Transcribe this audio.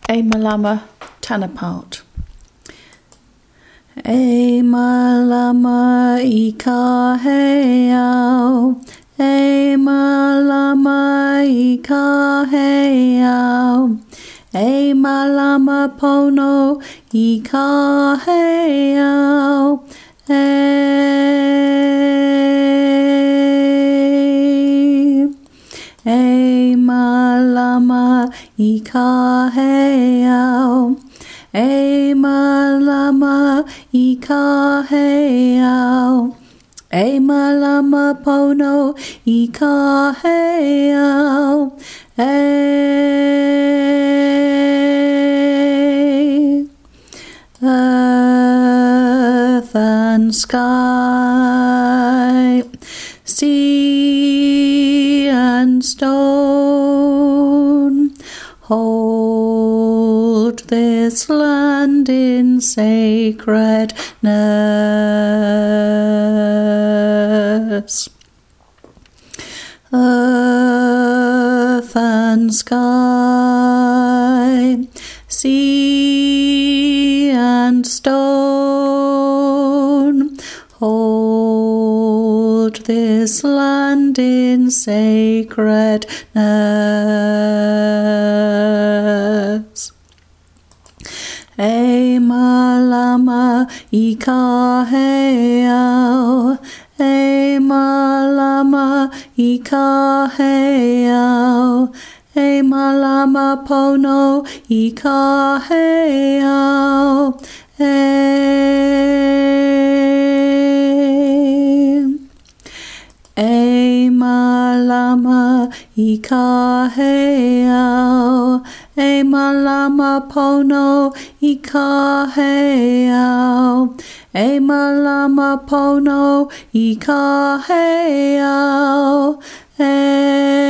E Malama Tanapart. E Malama I ka heau, E Malama I ka heau, E Malama pono I ka heau, E Malama I ka heau, E Malama I ka heau, E Malama pono I ka heau, Earth and sky, sea and stone, hold this land in sacredness. Earth and sky, sea and stone, hold this land in sacredness. E Malama I ka heau, E Malama I ka heau, E Malama pono I ka heau, E Malama I ka heau, E Malama pono I ka heau, E Malama pono I ka heau,